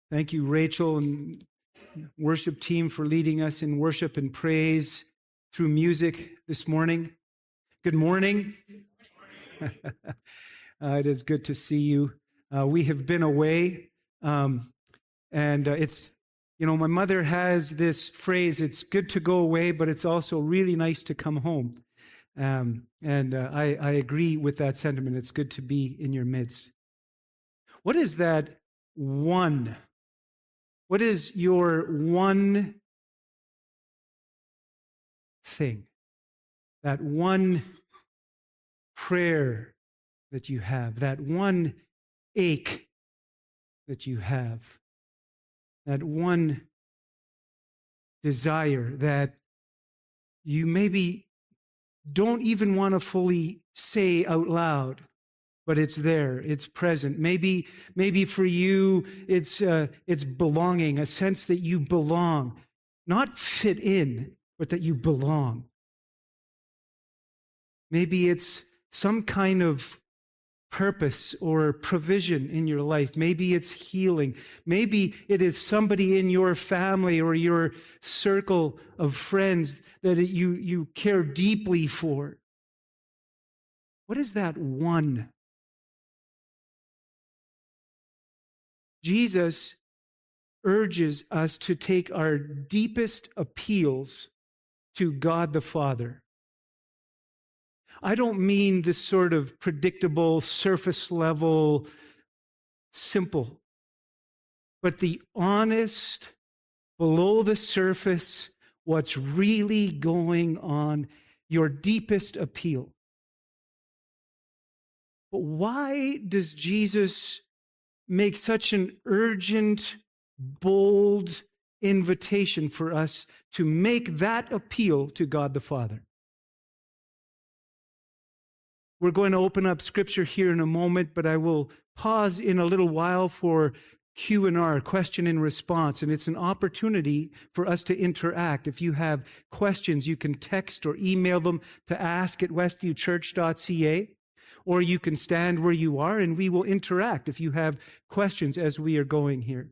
Thank you, Rachel and worship team, for leading us in worship and praise through music this morning. Good morning. It is good to see you. We have been away, and it's, my mother has this phrase, it's good to go away, but it's also really nice to come home. I agree with that sentiment. It's good to be in your midst. What is that one? What is your one thing? That one prayer that you have, that one ache that you have, that one desire that you maybe don't even want to fully say out loud, but it's there, it's present. Maybe for you, it's belonging, a sense that you belong, not fit in, but that you belong. Maybe it's some kind of purpose or provision in your life. Maybe it's healing. Maybe it is somebody in your family or your circle of friends that you care deeply for. What is that one? Jesus urges us to take our deepest appeals to God the Father. I don't mean this sort of predictable, surface level, simple, but the honest, below the surface, what's really going on, your deepest appeal. But why does Jesus make such an urgent, bold invitation for us to make that appeal to God the Father? We're going to open up Scripture here in a moment, but I will pause in a little while for Q&R, question and response, and it's an opportunity for us to interact. If you have questions, you can text or email them to ask@westviewchurch.ca, or you can stand where you are and we will interact if you have questions as we are going here.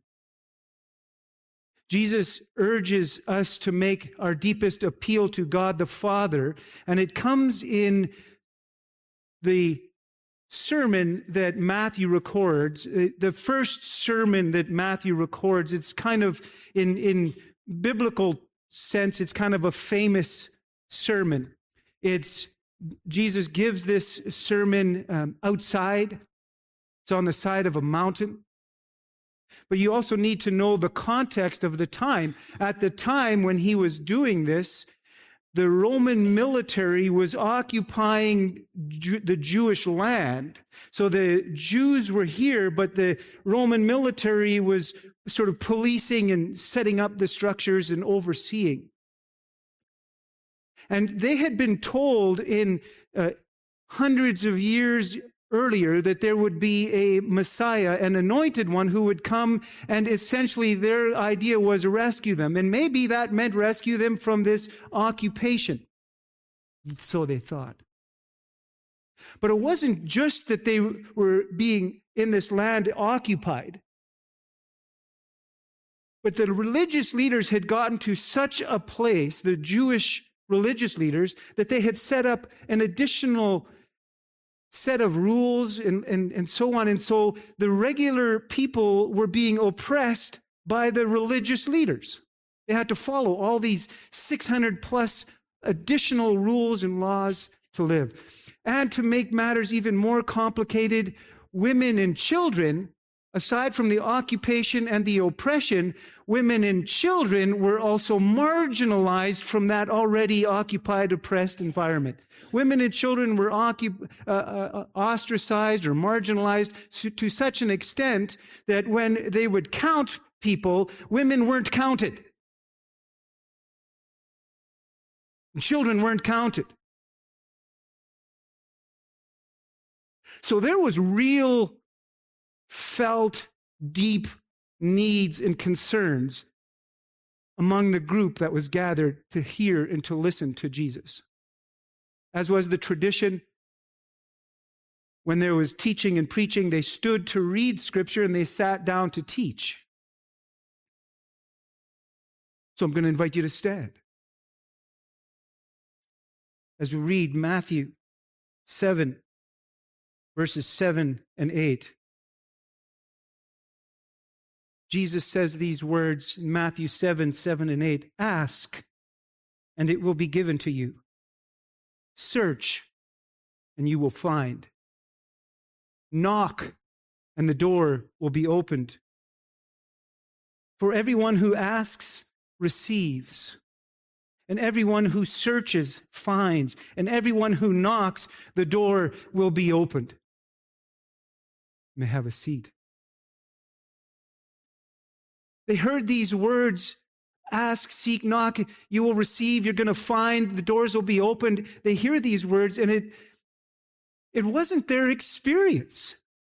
Jesus urges us to make our deepest appeal to God the Father, and it comes in the sermon that Matthew records. The first sermon that Matthew records, it's kind of, in biblical sense, it's kind of a famous sermon. Jesus gives this sermon outside. It's on the side of a mountain. But you also need to know the context of the time. At the time when he was doing this, the Roman military was occupying the Jewish land. So the Jews were here, but the Roman military was sort of policing and setting up the structures and overseeing. And they had been told in hundreds of years earlier that there would be a Messiah, an anointed one who would come, and essentially their idea was to rescue them. And maybe that meant rescue them from this occupation. So they thought. But it wasn't just that they were being in this land occupied. But the religious leaders had gotten to such a place, the Jewish religious leaders, that they had set up an additional set of rules and so on. And so the regular people were being oppressed by the religious leaders. They had to follow all these 600 plus additional rules and laws to live. And to make matters even more complicated, women and children, aside from the occupation and the oppression, women and children were also marginalized from that already occupied, oppressed environment. Women and children were ostracized or marginalized to such an extent that when they would count people, women weren't counted. And children weren't counted. So there was real felt deep needs and concerns among the group that was gathered to hear and to listen to Jesus. As was the tradition, when there was teaching and preaching, they stood to read Scripture and they sat down to teach. So I'm going to invite you to stand as we read Matthew 7, verses 7 and 8. Jesus says these words in Matthew 7, 7 and 8. Ask, and it will be given to you. Search, and you will find. Knock, and the door will be opened. For everyone who asks receives, and everyone who searches finds, and everyone who knocks, the door will be opened. You may have a seat. They heard these words, ask, seek, knock, you will receive, you're going to find, the doors will be opened. They hear these words, and it wasn't their experience.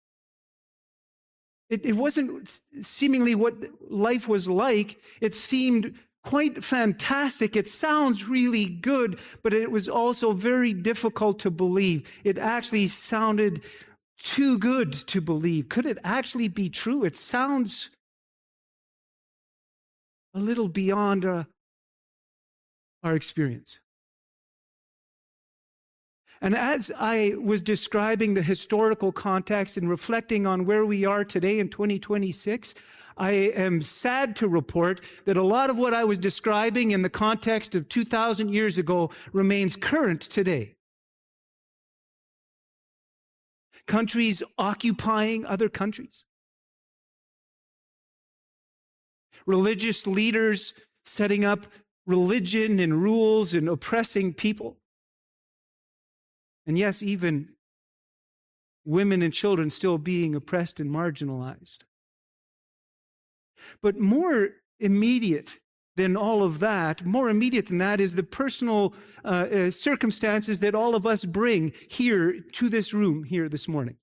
It wasn't seemingly what life was like. It seemed quite fantastic. It sounds really good, but it was also very difficult to believe. It actually sounded too good to believe. Could it actually be true? It sounds a little beyond our experience. And as I was describing the historical context and reflecting on where we are today in 2026, I am sad to report that a lot of what I was describing in the context of 2,000 years ago remains current today. Countries occupying other countries. Religious leaders setting up religion and rules and oppressing people. And yes, even women and children still being oppressed and marginalized. But more immediate than all of that, more immediate than that is the personal circumstances that all of us bring here to this room here this morning.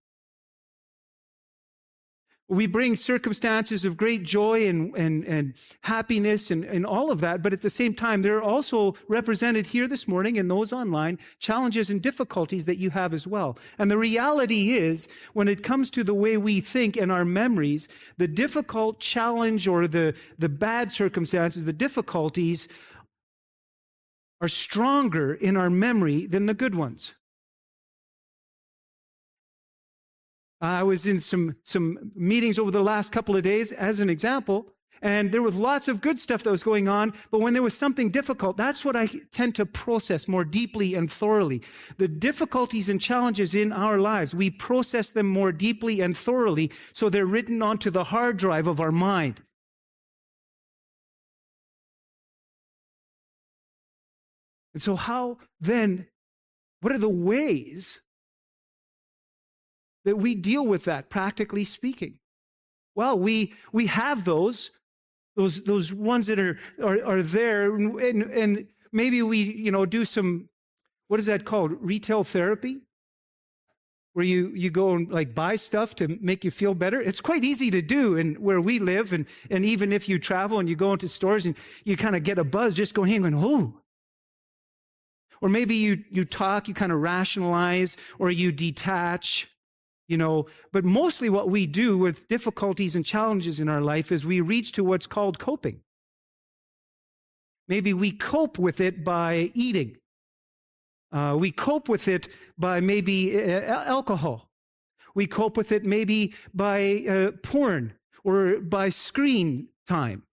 We bring circumstances of great joy and happiness and all of that, but at the same time, there are also represented here this morning and those online challenges and difficulties that you have as well. And the reality is, when it comes to the way we think and our memories, the difficult challenge or the bad circumstances, the difficulties are stronger in our memory than the good ones. I was in some meetings over the last couple of days, as an example, and there was lots of good stuff that was going on, but when there was something difficult, that's what I tend to process more deeply and thoroughly. The difficulties and challenges in our lives, we process them more deeply and thoroughly, so they're written onto the hard drive of our mind. And so how then, what are the ways that we deal with that, practically speaking? Well, we have those ones that are there, and maybe we do some, what is that called? Retail therapy, where you go and like buy stuff to make you feel better. It's quite easy to do and where we live, and even if you travel and you go into stores and you kind of get a buzz just going in, oh. Or maybe you talk, you kind of rationalize, or you detach. But mostly what we do with difficulties and challenges in our life is we reach to what's called coping. Maybe we cope with it by eating. We cope with it by maybe alcohol. We cope with it maybe by porn or by screen time.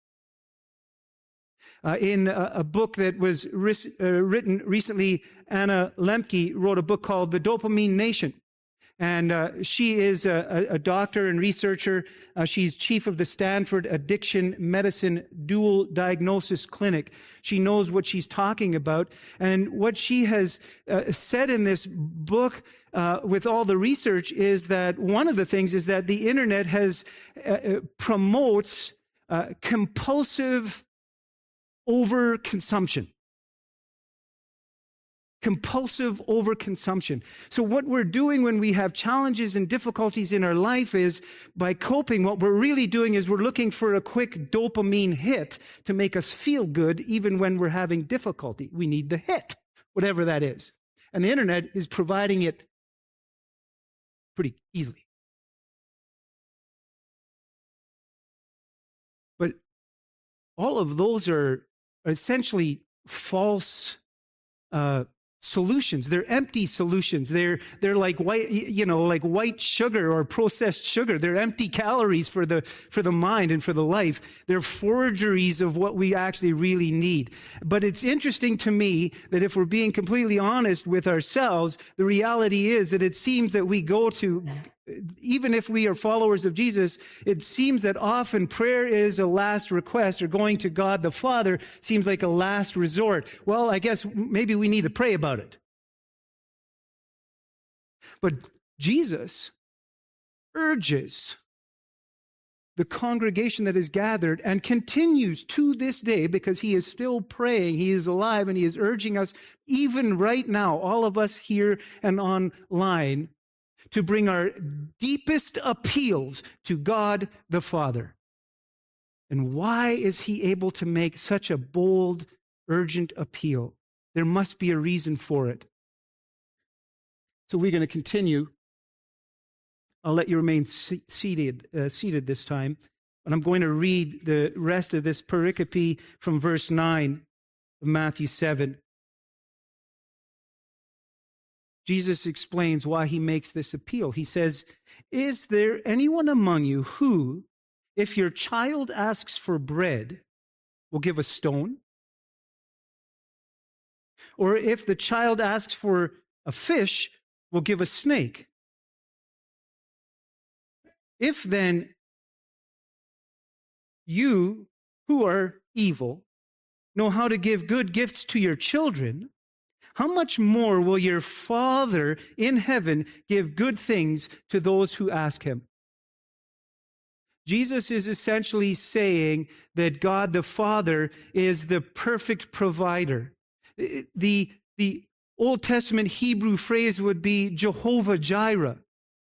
In a book that was written recently, Anna Lembke wrote a book called The Dopamine Nation. And she is a doctor and researcher. She's chief of the Stanford Addiction Medicine Dual Diagnosis Clinic. She knows what she's talking about. And what she has said in this book with all the research is that one of the things is that the internet promotes compulsive overconsumption. Compulsive overconsumption. So what we're doing when we have challenges and difficulties in our life is, by coping, what we're really doing is we're looking for a quick dopamine hit to make us feel good even when we're having difficulty. We need the hit, whatever that is. And the internet is providing it pretty easily. But all of those are essentially false solutions. They're empty solutions. They're like white, like white sugar or processed sugar. They're empty calories for the mind and for the life. They're forgeries of what we actually really need. But it's interesting to me that if we're being completely honest with ourselves, the reality is that it seems that we go to, even if we are followers of Jesus, it seems that often prayer is a last request, or going to God the Father seems like a last resort. Well, I guess maybe we need to pray about it. But Jesus urges the congregation that is gathered and continues to this day, because he is still praying, he is alive, and he is urging us, even right now, all of us here and online, to bring our deepest appeals to God the Father. And why is he able to make such a bold, urgent appeal? There must be a reason for it. So we're going to continue. I'll let you remain seated this time. And I'm going to read the rest of this pericope from verse 9 of Matthew 7. Jesus explains why he makes this appeal. He says, "Is there anyone among you who, if your child asks for bread, will give a stone? Or if the child asks for a fish, will give a snake? If then you, who are evil, know how to give good gifts to your children, how much more will your Father in heaven give good things to those who ask him?" Jesus is essentially saying that God the Father is the perfect provider. The Old Testament Hebrew phrase would be Jehovah Jireh.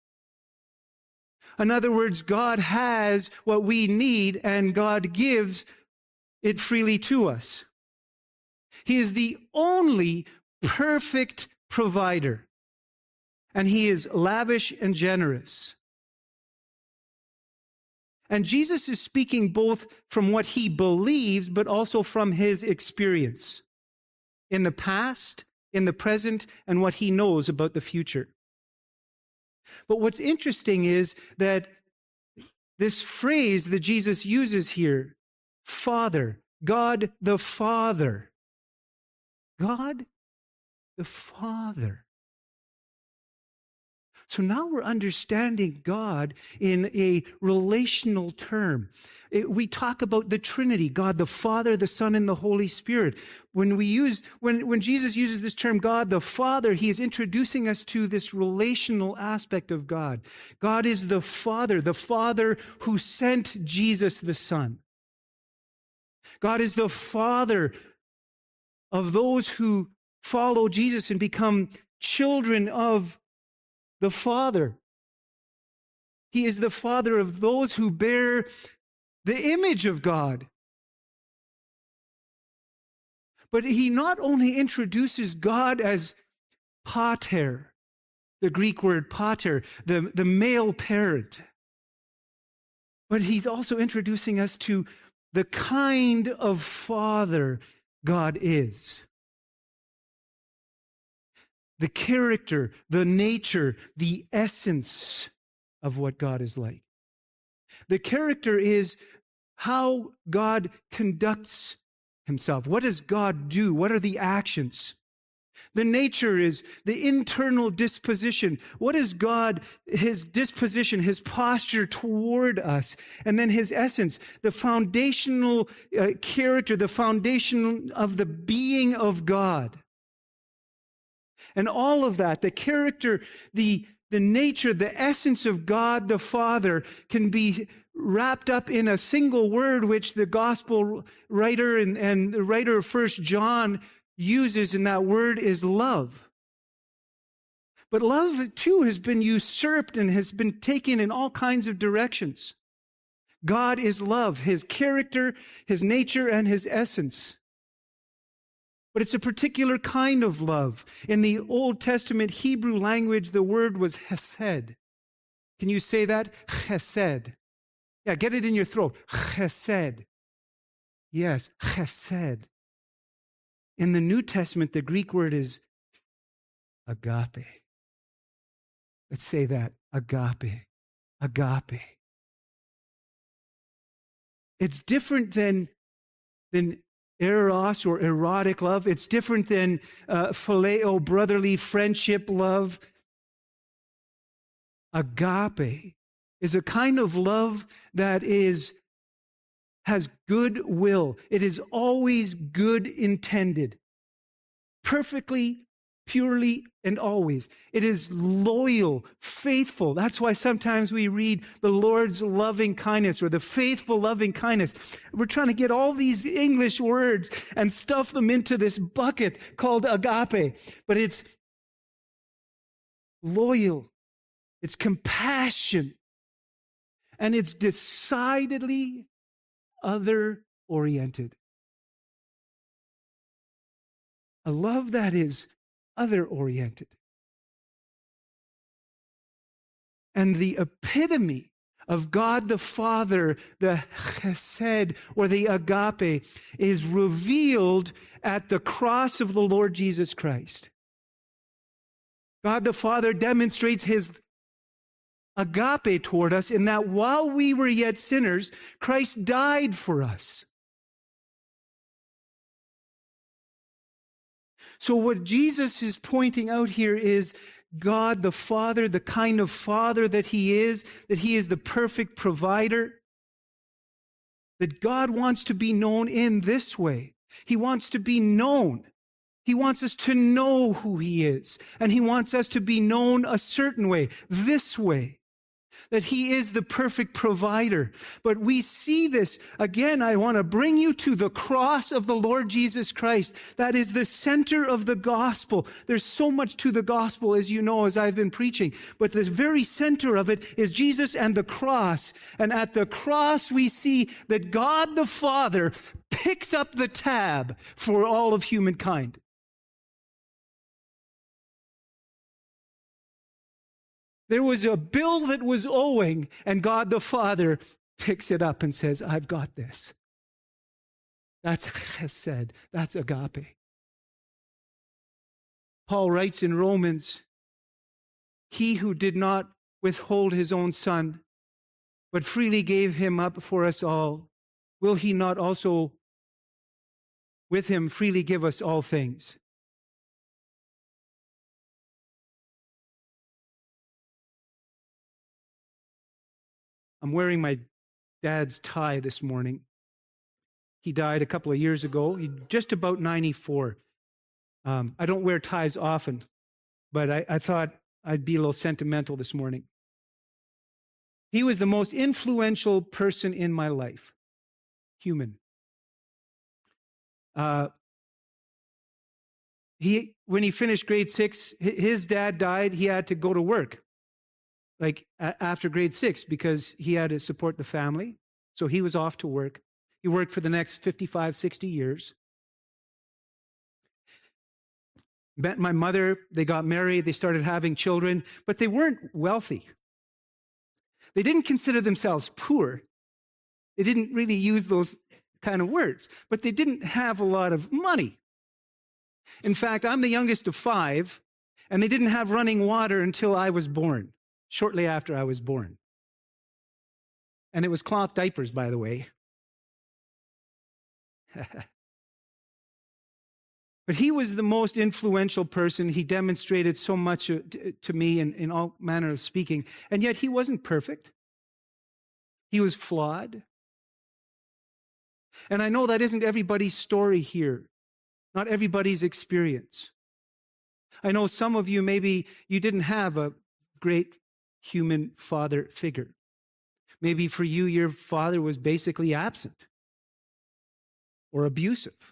In other words, God has what we need, and God gives it freely to us. He is the only perfect provider, and he is lavish and generous. And Jesus is speaking both from what he believes, but also from his experience in the past, in the present, and what he knows about the future. But what's interesting is that this phrase that Jesus uses here, Father, God the Father, God the Father. So now we're understanding God in a relational term. We talk about the Trinity, God the Father, the Son, and the Holy Spirit. When Jesus uses this term, God the Father, he is introducing us to this relational aspect of God. God is the Father who sent Jesus the Son. God is the Father of those who follow Jesus and become children of the Father. He is the Father of those who bear the image of God. But he not only introduces God as pater, the Greek word pater, the male parent, but he's also introducing us to the kind of Father God is. The character, the nature, the essence of what God is like. The character is how God conducts himself. What does God do? What are the actions? The nature is the internal disposition. What is God, his disposition, his posture toward us? And then his essence, the foundational character, the foundation of the being of God. And all of that, the character, the nature, the essence of God the Father can be wrapped up in a single word, which the gospel writer and the writer of 1 John uses, and that word is love. But love, too, has been usurped and has been taken in all kinds of directions. God is love, his character, his nature, and his essence. But it's a particular kind of love. In the Old Testament Hebrew language, the word was hesed. Can you say that? Chesed. Yeah, get it in your throat. Chesed. Yes, chesed. In the New Testament, the Greek word is agape. Let's say that, agape, agape. It's different than eros or erotic love. It's different than phileo, brotherly friendship love. Agape is a kind of love that has good will. It is always good intended, perfectly, purely, and always. It is loyal, faithful. That's why sometimes we read the Lord's loving kindness or the faithful loving kindness. We're trying to get all these English words and stuff them into this bucket called agape. But it's loyal, it's compassion, and it's decidedly other-oriented. A love that is other-oriented. And the epitome of God the Father, the chesed or the agape, is revealed at the cross of the Lord Jesus Christ. God the Father demonstrates his agape toward us in that while we were yet sinners, Christ died for us. So what Jesus is pointing out here is God the Father, the kind of Father that he is the perfect provider, that God wants to be known in this way. He wants to be known. He wants us to know who he is, and he wants us to be known a certain way, this way. That he is the perfect provider. But we see this, again, I want to bring you to the cross of the Lord Jesus Christ. That is the center of the gospel. There's so much to the gospel, as you know, as I've been preaching. But the very center of it is Jesus and the cross. And at the cross, we see that God the Father picks up the tab for all of humankind. There was a bill that was owing, and God the Father picks it up and says, I've got this. That's chesed. That's agape. Paul writes in Romans, he who did not withhold his own son, but freely gave him up for us all, will he not also with him freely give us all things? I'm wearing my dad's tie this morning. He died a couple of years ago. He's just about 94. I don't wear ties often, but I thought I'd be a little sentimental this morning. He was the most influential person in my life, human. When he finished grade 6, his dad died. He had to go to work. After grade 6, because he had to support the family. So he was off to work. He worked for the next 55, 60 years. Met my mother. They got married. They started having children. But they weren't wealthy. They didn't consider themselves poor. They didn't really use those kind of words. But they didn't have a lot of money. In fact, I'm the youngest of 5, and they didn't have running water until I was born. Shortly after I was born. And it was cloth diapers, by the way. But he was the most influential person. He demonstrated so much to me in all manner of speaking. And yet he wasn't perfect. He was flawed. And I know that isn't everybody's story here. Not everybody's experience. I know some of you, maybe you didn't have a great human father figure. Maybe for you, your father was basically absent or abusive.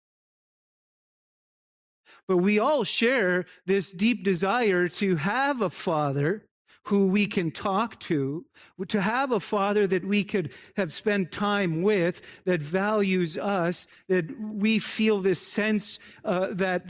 But we all share this deep desire to have a father who we can talk to have a father that we could have spent time with, that values us, that we feel this sense that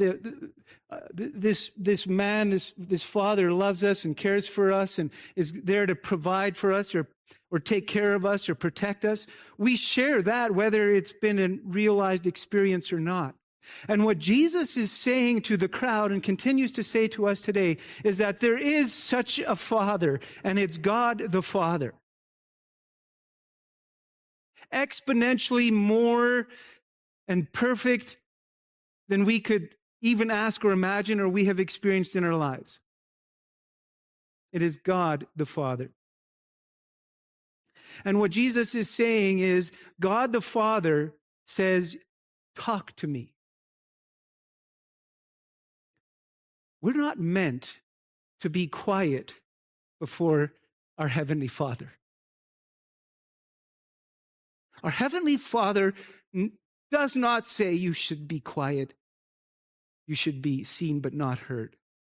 this man, this father loves us and cares for us and is there to provide for us or take care of us or protect us. We share that whether it's been a realized experience or not. And what Jesus is saying to the crowd and continues to say to us today is that there is such a Father, and it's God the Father. Exponentially more and perfect than we could even ask or imagine or we have experienced in our lives. It is God the Father. And what Jesus is saying is, God the Father says, talk to me. We're not meant to be quiet before our Heavenly Father. Our Heavenly Father does not say you should be quiet. You should be seen but not heard.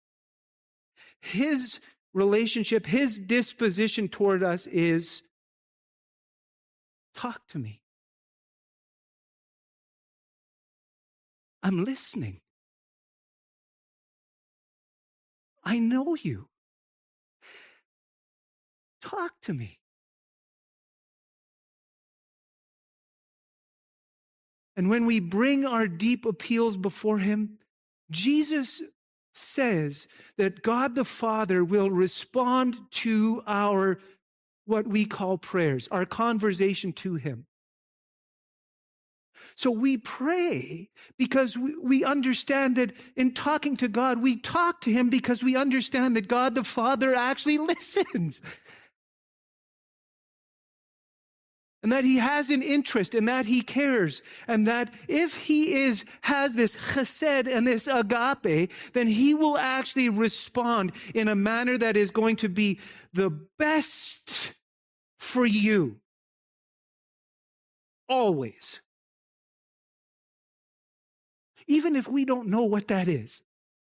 His relationship, his disposition toward us is, talk to me. I'm listening. I know you. Talk to me. And when we bring our deep appeals before him, Jesus says that God the Father will respond to our, what we call prayers, our conversation to him. So we pray because we understand that in talking to God, we talk to him because we understand that God the Father actually listens. And that he has an interest, and that he cares, and that if he has this chesed and this agape, then he will actually respond in a manner that is going to be the best for you. Always. Even if we don't know what that is.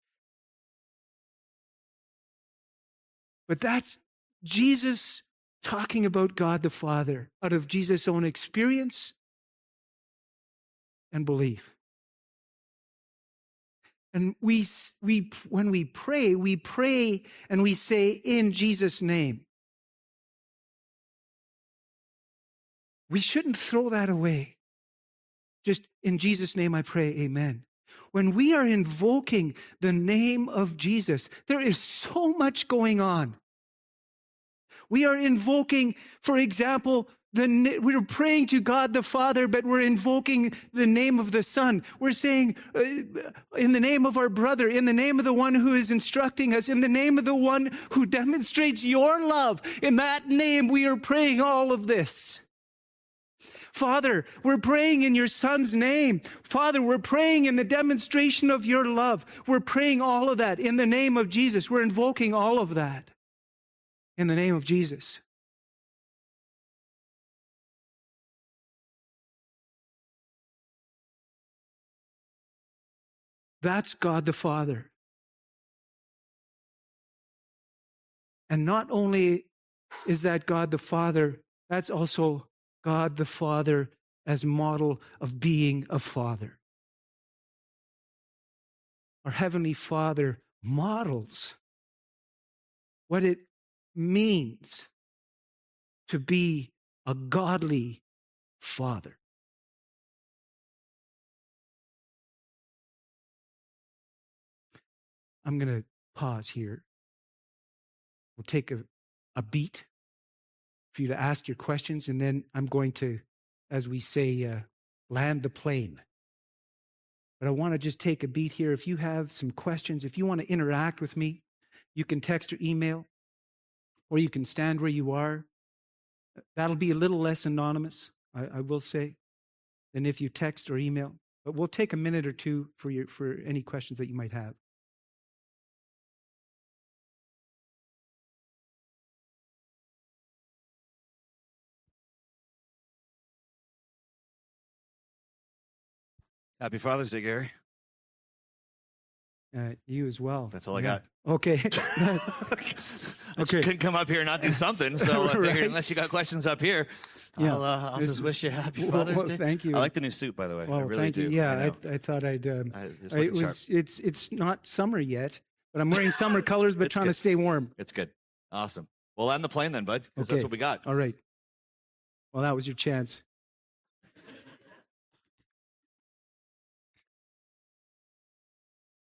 But that's Jesus talking about God the Father out of Jesus' own experience and belief. And when we pray and we say in Jesus' name. We shouldn't throw that away. Just in Jesus' name I pray, amen. When we are invoking the name of Jesus, there is so much going on. We are invoking, for example, we're praying to God the Father, but we're invoking the name of the Son. We're saying, in the name of our brother, in the name of the one who is instructing us, in the name of the one who demonstrates your love. In that name, we are praying all of this. Father, we're praying in your Son's name. Father, we're praying in the demonstration of your love. We're praying all of that in the name of Jesus. We're invoking all of that in the name of Jesus. That's God the Father. And not only is that God the Father, that's also God the Father as model of being a father. Our Heavenly Father models what it means to be a godly father. I'm going to pause here. We'll take a beat for you to ask your questions, and then I'm going to, as we say, land the plane. But I want to just take a beat here. If you have some questions, if you want to interact with me, you can text or email, or you can stand where you are. That'll be a little less anonymous, I will say, than if you text or email. But we'll take a minute or two for any questions that you might have. Happy Father's Day, Gary. You as well. That's all I got. Okay. I just couldn't come up here and not do something, so I figured unless you got questions up here, yeah. I'll just wish you happy Father's Day. Thank you. I like the new suit, by the way. Well, I really thank you. do. Yeah, I thought I'd. It's not summer yet, but I'm wearing summer colors, but trying to stay warm. It's good. Awesome. Well, land the plane then, bud, because that's what we got. All right. Well, that was your chance.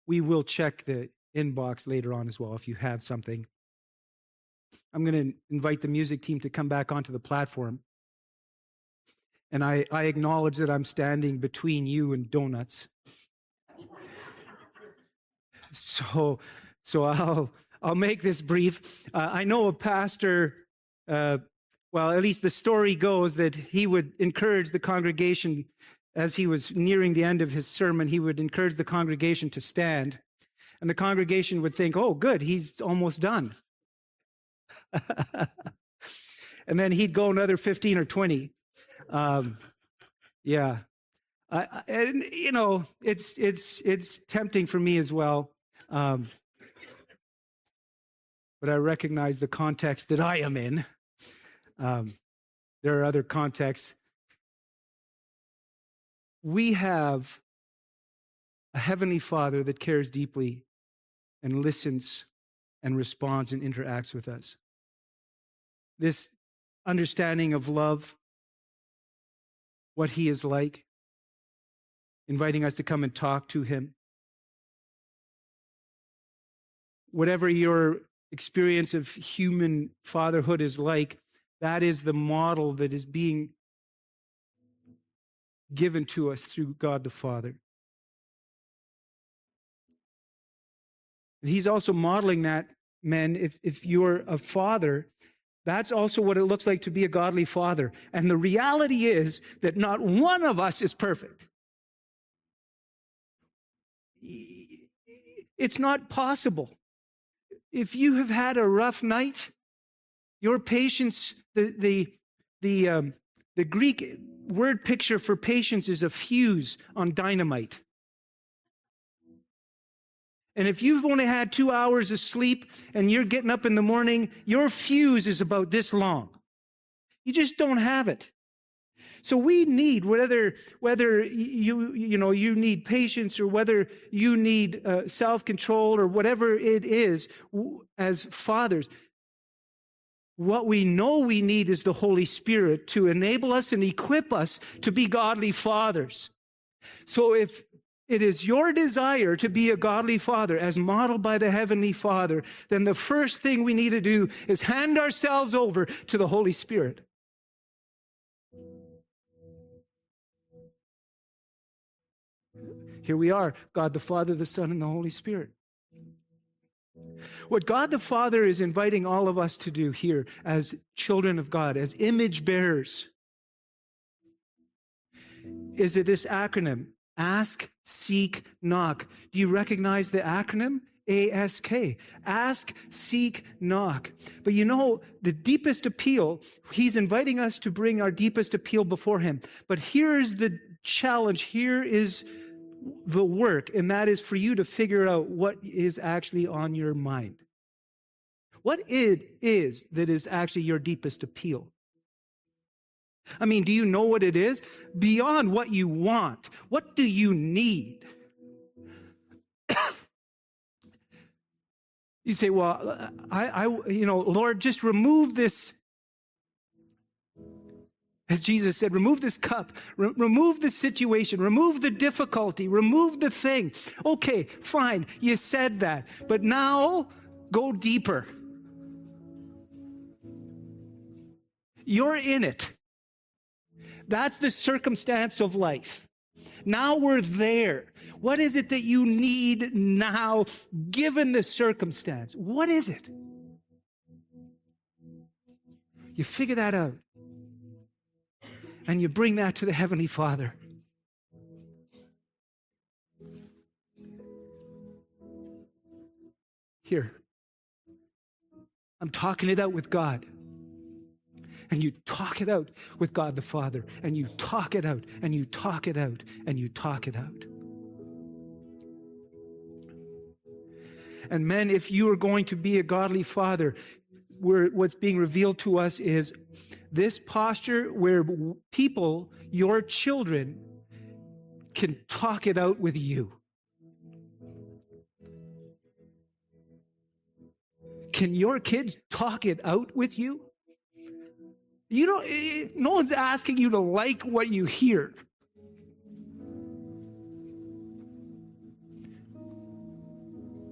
we will check the inbox later on as well if you have something. I'm going to invite the music team to come back onto the platform. And I acknowledge that I'm standing between you and donuts. So I'll make this brief. I know a pastor, well, at least the story goes that he would encourage the congregation as he was nearing the end of his sermon, he would encourage the congregation to stand. And the congregation would think, oh, good, he's almost done. And then he'd go another 15 or 20. Yeah. And, you know, it's tempting for me as well. But I recognize the context that I am in. There are other contexts. We have a Heavenly Father that cares deeply and listens and responds and interacts with us. This understanding of love, what He is like, inviting us to come and talk to Him. Whatever your experience of human fatherhood is like, that is the model that is being given to us through God the Father. He's also modeling that, men, if you're a father, that's also what it looks like to be a godly father. And the reality is that not one of us is perfect. It's not possible. If you have had a rough night, your patience, the Greek word picture for patience is a fuse on dynamite. And if you've only had 2 hours of sleep and you're getting up in the morning, your fuse is about this long. You just don't have it. So we need, whether you need patience or whether you need self-control or whatever it is, as fathers, what we know we need is the Holy Spirit to enable us and equip us to be godly fathers. So if it is your desire to be a godly father as modeled by the Heavenly Father, then the first thing we need to do is hand ourselves over to the Holy Spirit. Here we are, God the Father, the Son, and the Holy Spirit. What God the Father is inviting all of us to do here as children of God, as image bearers, is this acronym, ask, seek, knock. Do you recognize the acronym? ASK. Ask, seek, knock. But you know, the deepest appeal, He's inviting us to bring our deepest appeal before Him. But here is the challenge. Here is the work, and that is for you to figure out what is actually on your mind. What it is that is actually your deepest appeal. I mean, do you know what it is? Beyond what you want, what do you need? You say, well, Lord, just remove this. As Jesus said, remove this cup, remove the situation, remove the difficulty, remove the thing. Okay, fine, you said that, but now go deeper. You're in it. That's the circumstance of life. Now we're there. What is it that you need now, given the circumstance? What is it? You figure that out. And you bring that to the Heavenly Father. Here, I'm talking it out with God. And you talk it out with God the Father. And you talk it out, and you talk it out, and you talk it out. And men, if you are going to be a godly father, what's being revealed to us is this posture where people, your children, can talk it out with you. Can your kids talk it out with you? No one's asking you to like what you hear.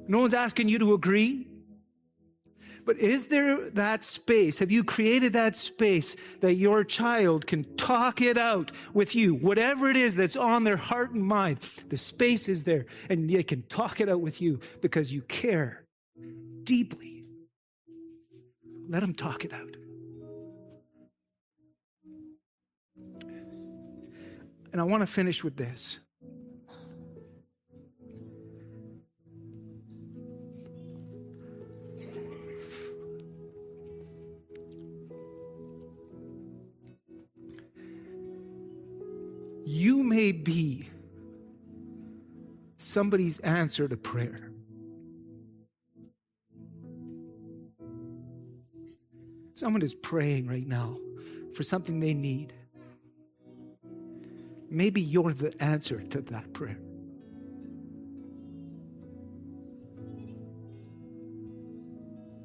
No one's asking you to agree. But is there that space? Have you created that space that your child can talk it out with you? Whatever it is that's on their heart and mind, the space is there, and they can talk it out with you because you care deeply. Let them talk it out. And I want to finish with this. You may be somebody's answer to prayer. Someone is praying right now for something they need. Maybe you're the answer to that prayer.